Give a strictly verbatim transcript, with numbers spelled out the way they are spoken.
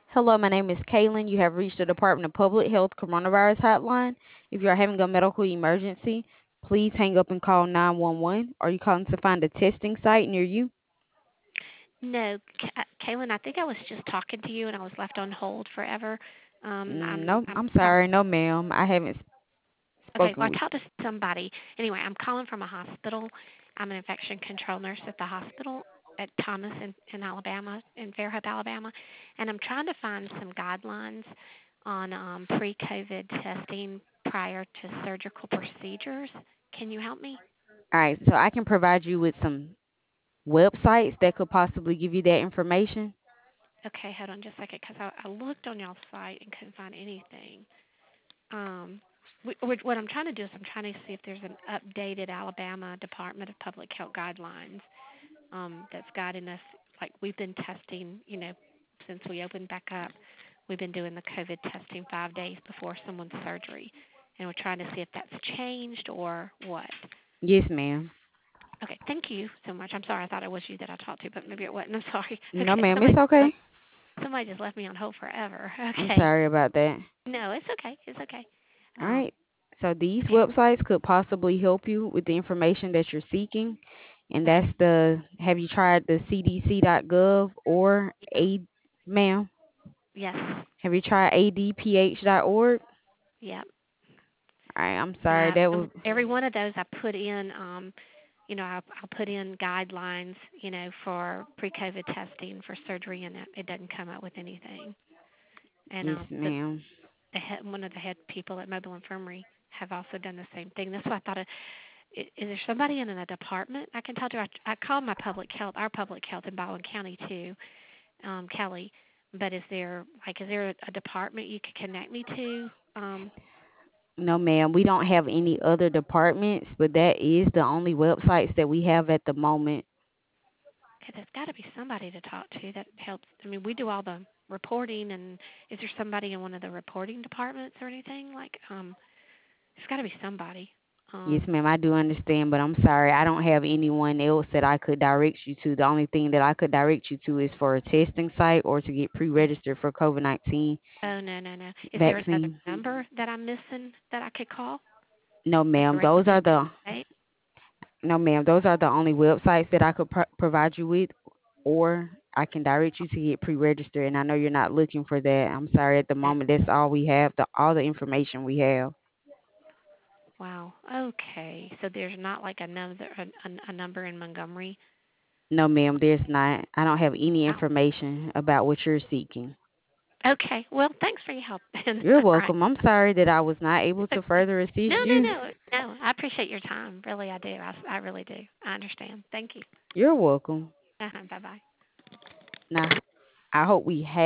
Hello, my name is Kaylin. You have reached the Department of Public Health Coronavirus Hotline. If you are having a medical emergency, please hang up and call nine one one. Are you calling to find a testing site near you? No, Ka- Kaylin, I think I was just talking to you and I was left on hold forever. Um, Mm, I'm No, I'm I'm call- sorry. No, ma'am. I haven't s- okay. spoken Well, with I talked to somebody. Anyway, I'm calling from a hospital. I'm an infection control nurse at the hospital at Thomas in, in Alabama, in Fairhope, Alabama, and I'm trying to find some guidelines on um, pre-COVID testing prior to surgical procedures. Can you help me? All right, so I can provide you with some websites that could possibly give you that information. Okay, hold on just a second, because I, I looked on y'all's site and couldn't find anything. Um, wh- wh- what I'm trying to do is I'm trying to see if there's an updated Alabama Department of Public Health guidelines um, that's guiding us. Like we've been testing, you know, since we opened back up, we've been doing the COVID testing five days before someone's surgery, and we're trying to see if that's changed or what. Yes, ma'am. Okay, thank you so much. I'm sorry, I thought it was you that I talked to, but maybe it wasn't. I'm sorry. No, Okay, ma'am. somebody It's okay. somebody just left me on hold forever. I'm Okay, sorry about that. no, it's okay. It's okay. All Um, right. So these okay, websites could possibly help you with the information that you're seeking. And okay. that's the have you tried the c d c dot gov or a ma'am? Yes. Have you tried a d p h dot org? Yep. All right, I'm And sorry. I, That um, would every one of those I put in, um, you know, I, I'll put in guidelines, you know, for pre-COVID testing for surgery, and it, it doesn't come up with anything. And yes, um, the, ma'am. the head, one of the head people at Mobile Infirmary have also done the same thing. That's why I thought, uh, i- is there somebody in a department I can talk to? I, I called my public health, our public health in Baldwin County too, um, Kelly. But is there like, is there a, a department you could connect me to? Um, No, ma'am. We don't have any other departments, but that is the only websites that we have at the moment. Okay, there's got to be somebody to talk to that helps. I mean, we do all the reporting, and is there somebody in one of the reporting departments or anything? Like, um, there's got to be somebody. Yes, Um, ma'am, I do understand, but I'm sorry. I don't have anyone else that I could direct you to. The only thing that I could direct you to is for a testing site or to get pre-registered for COVID nineteen oh no, no, no. Is there another vaccine. number that I'm missing that I could call? No, A ma'am. direct Those are number? the Right? no, ma'am. Those are the only websites that I could pro- provide you with, or I can direct you to get pre-registered. And I know you're not looking for that. I'm sorry. At the Yeah. moment, that's all we have. The all the information we have. Wow. Okay. So there's not like another a, a, a number in Montgomery. No, ma'am. There's not. I don't have any Oh. information about what you're seeking. Okay. Well, thanks for your help. You're All right. welcome. I'm sorry that I was not able to Okay. further No, assist no, you. no, no. I appreciate your time. Really, I do. I, I really do. I understand. Thank you. You're welcome. Uh-huh. Bye bye. Now, I hope we have